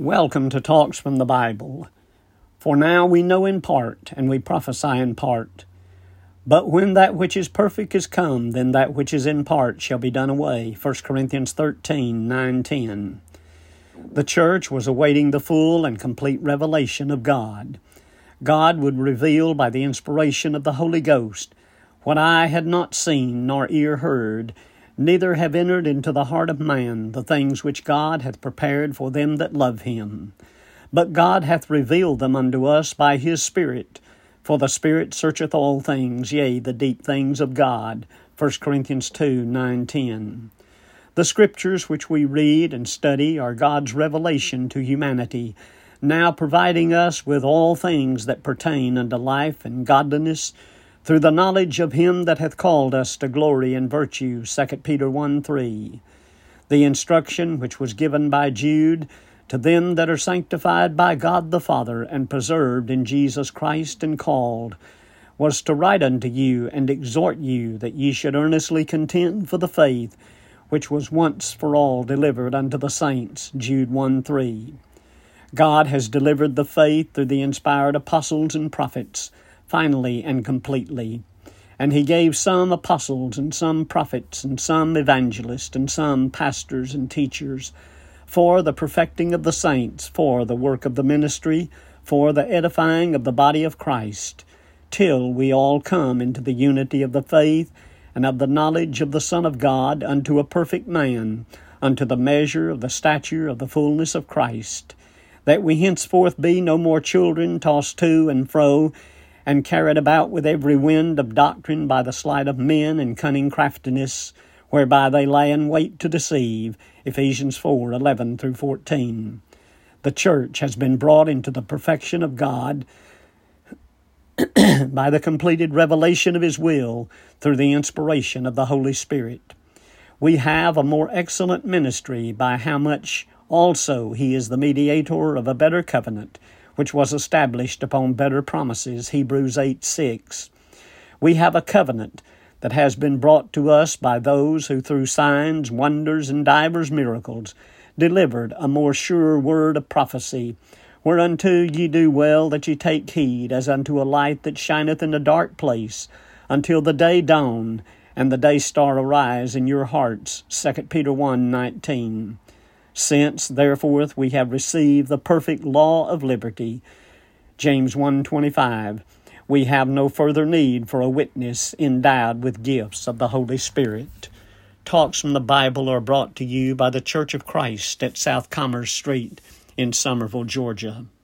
Welcome to Talks from the Bible. For now we know in part, and we prophesy in part. But when that which is perfect is come, then that which is in part shall be done away. 1 Corinthians 13, 9, 10. The church was awaiting the full and complete revelation of God. God would reveal by the inspiration of the Holy Ghost what eye had not seen nor ear heard, neither have entered into the heart of man the things which God hath prepared for them that love him. But God hath revealed them unto us by his Spirit. For the Spirit searcheth all things, yea, the deep things of God. 1 Corinthians 2, 9, 10. The Scriptures which we read and study are God's revelation to humanity, now providing us with all things that pertain unto life and godliness, through the knowledge of him that hath called us to glory and virtue, 2 Peter 1, 3. The instruction which was given by Jude to them that are sanctified by God the Father and preserved in Jesus Christ and called, was to write unto you and exhort you that ye should earnestly contend for the faith which was once for all delivered unto the saints, Jude 1, 3. God has delivered the faith through the inspired apostles and prophets, finally and completely. And he gave some apostles and some prophets and some evangelists and some pastors and teachers for the perfecting of the saints, for the work of the ministry, for the edifying of the body of Christ, till we all come into the unity of the faith and of the knowledge of the Son of God, unto a perfect man, unto the measure of the stature of the fullness of Christ, that we henceforth be no more children tossed to and fro, and carried about with every wind of doctrine by the sleight of men and cunning craftiness, whereby they lay in wait to deceive. Ephesians 4, 11 through 14. The church has been brought into the perfection of God by the completed revelation of his will through the inspiration of the Holy Spirit. We have a more excellent ministry, by how much also he is the mediator of a better covenant, which was established upon better promises, Hebrews 8, 6. We have a covenant that has been brought to us by those who through signs, wonders, and divers miracles delivered a more sure word of prophecy, whereunto ye do well that ye take heed, as unto a light that shineth in a dark place, until the day dawn, and the day star arise in your hearts, 2 Peter 1, 19. Since, therefore, we have received the perfect law of liberty, James 1:25, we have no further need for a witness endowed with gifts of the Holy Spirit. Talks from the Bible are brought to you by the Church of Christ at South Commerce Street in Summerville, Georgia.